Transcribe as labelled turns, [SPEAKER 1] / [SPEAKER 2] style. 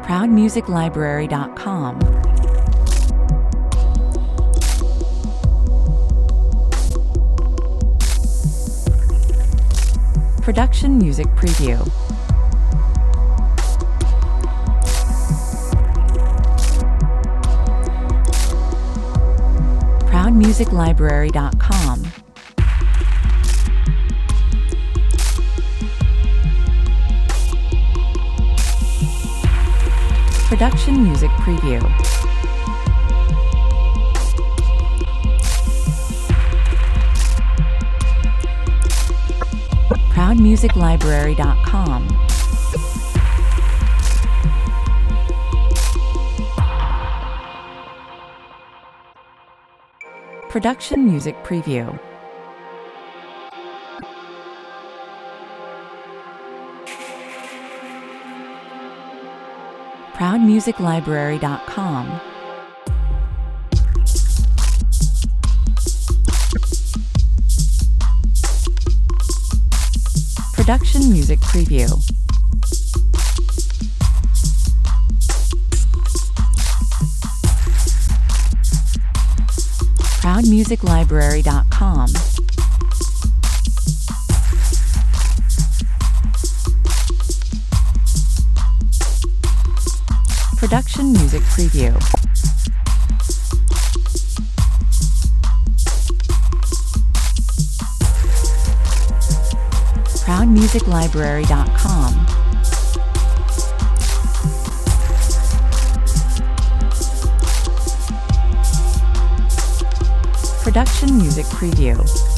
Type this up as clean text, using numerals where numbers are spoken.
[SPEAKER 1] ProudMusicLibrary.com. Production Music Preview. ProudMusicLibrary.com. Production Music Preview. ProudMusicLibrary.com. Production Music Preview. ProudMusicLibrary.com. Production Music Preview. ProudMusicLibrary.com. Production Music Preview. ProudMusicLibrary.com. Production Music Preview.